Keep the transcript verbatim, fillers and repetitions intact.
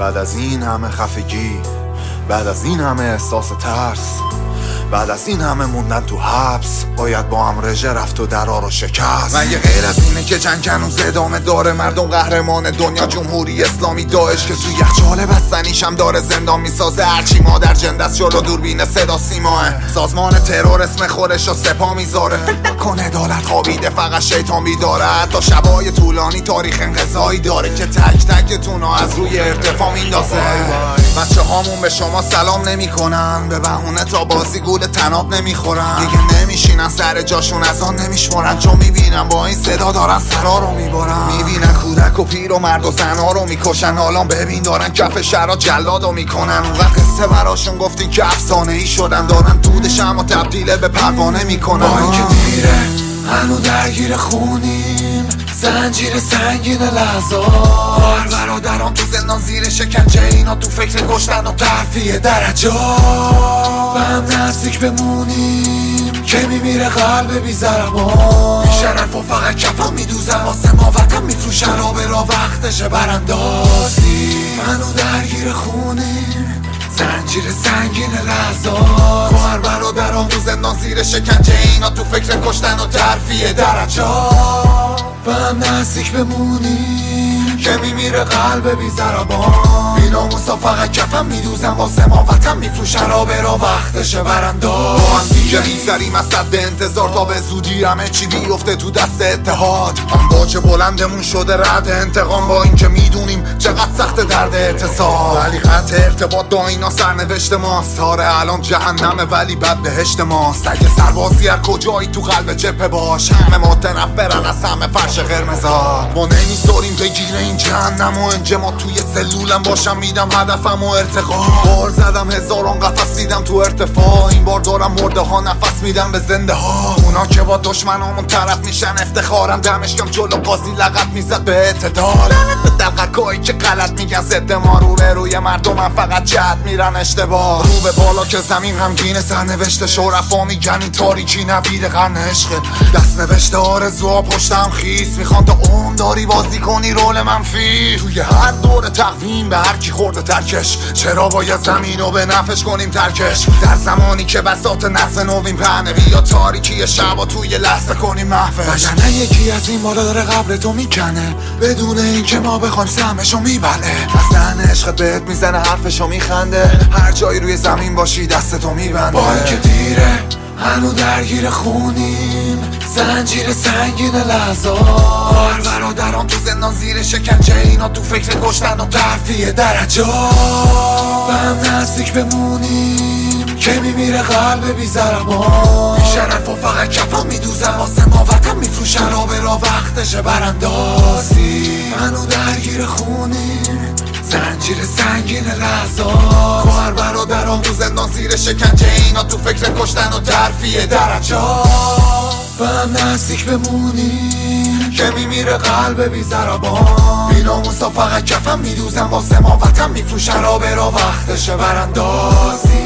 بعد از این همه خفگی، بعد از این همه احساس ترس، بعد از این همه موندن تو حبس، باید با هم رژه رفت و درا رو شکست. مگه غیر از اینه که جنگ هنوز ادامه داره؟ مردم قهرمان دنیا جمهوری اسلامی داعش که تو یخچال بستنیشم داره زندان میسازه. هرچی مادر جندست جلو دوربین صدا سیماه، سازمان ترور اسم خودش رو سپاه میذاره. فکر کن عدالت خوابیده فقط شیطان بیداره. حتی شبای طولانی تاریخ انقضایی داره که تک تکتونو از روی ارتفاع میندازه. بچه هامون به شما سلام نمی کنن، به بهونه تا بازی گول تناب نمیخورن. دیگه نمیشینن سر جاشون از آن نمیشمرن، چون میبینن با این صدا دارن سرا رو میبارن. میبینن کودک و پیر و مرد و زنها رو میکشن. حالا ببین دارن کف شهرها جلادو میکنن. اون وقت قصه براشون گفتین که افسانه ای شدن، دارن دودش اما تبدیل به پروانه میکنن. با اینکه دیره هنو درگیر خونیم، زنجیر سنگین لحظات. برادران تو زندان زیر شکنجه، اینا تو فکر کشتن و ترفیع درجات. به هم نزدیک بمونیم که میمیره قلب بی ضربان. بی شرف و فقط کفم میدوزن واسه ما وطن میفروشن. را به را وقتشه براندازی. منو درگیر خونیم، زنجیر سنگین لحظات. با هر برادران تو زندان زیر شکنجه، اینا تو فکر کشتن و ترفیع درجات. به هم نزدیک بمونیم که میمیره قلب بی ضربان. بی ناموسا فقط کفم میدوزن واسه ما وطن میفروشن. را به را وقتشه برانداز. با هم دیگه میگذریم از صد انتظار تا به زودی همه چی بیفته تو دست اتحاد. آن باج بلندمون شده رد انتقام، با اینکه میدونیم چقدر سخت درد اتصال. ولی قطع ارتباط با اینا سرنوشت ماست. آره الان جهنمه ولی بد بهشت ماست. اگه سربازی هر کجایی تو قلب جبهه باش، همه متنفرن از همه فرش قرمزا. ما نمیذاریم بگیره این جهنم و انجما توی سلولم باشم. میدم هدفم و ارتقا. بار زدم هزاران قفس دیدم تو ارتفاع. این بار دارم مرده ها نفس میدم به زنده ها. اونا که با دشمنامون طرف میشن افتخارم. دمشکم جلو قاضی لغت میزد به اعتدال. به دلقکایی که غلط میگن ضد ما، رو به روی مردمم فقط جد میرن اشتباه. رو به بالا که زمین غمگین سرنوشت شرفا میگن این تاریکی نوید قرن عشقه. دست نوشته آرزوها پشتم خیس، میخوان تا اون داری بازی کنی رول منفی. توی هر دور تقویم به هر کی خورده ترکش، چرا باید زمین رو به نفش کنیم ترکش؟ در زمانی که بساط نسل نوین پهنه، بیا تاریکی شب و توی لحظه کنیم محفش. وگرنه یکی از این بالا داره قبر تو میکنه، بدون این که ما بخوایم سهمشو میبله. از دهن عشق بهت میزنه حرفشو میخنده، هر جایی روی زمین باشی دستتو میبنده. با اینکه دیره هنو درگیر خونیم، زنجیر سنگین لحظات. هر برادران تو زندان زیر شکنجه، اینا تو فکر کشتن و ترفیع درجات. به هم نزدیک بمونیم که میمیره قلب بی ضربان. بی شرف و فقط کفم میدوزن واسه ما وطن میفروشن. را به را وقتشه براندازی. منو درگیر خونیم، زنجیر سنگین لحظات. با هر برادران تو زندان زیر شکنجه، اینا تو فکر کشتن و ترفیع درجات. به هم نزدیک بمونیم که میمیره قلب بی ضربان. بی ناموسا فقط کفم میدوزن واسه ما وطن میفروشن. را به را وقتشه براندازی.